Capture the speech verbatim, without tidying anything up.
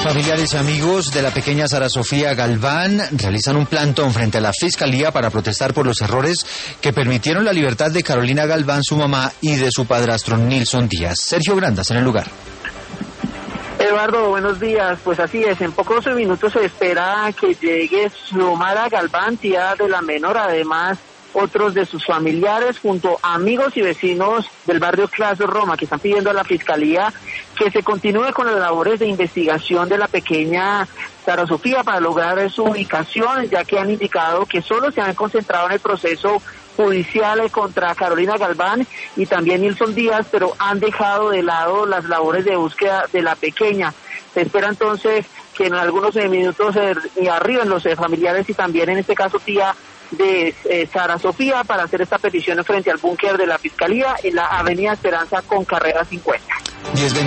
Familiares y amigos de la pequeña Sara Sofía Galván realizan un plantón frente a la Fiscalía para protestar por los errores que permitieron la libertad de Carolina Galván, su mamá, y de su padrastro Nilson Díaz. Sergio Grandas en el lugar. Eduardo, buenos días. Pues así es, en pocos minutos se espera que llegue Xiomara Galván, tía de la menor, además otros de sus familiares, junto a amigos y vecinos del barrio Claso Roma, que están pidiendo a la Fiscalía que se continúe con las labores de investigación de la pequeña Sara Sofía para lograr su ubicación, ya que han indicado que solo se han concentrado en el proceso judicial contra Carolina Galván y también Nilson Díaz, pero han dejado de lado las labores de búsqueda de la pequeña. Se espera entonces que en algunos minutos eh, arriben los eh, familiares y también en este caso tía de eh, Sara Sofía para hacer esta petición frente al búnker de la Fiscalía en la Avenida Esperanza con carrera cincuenta.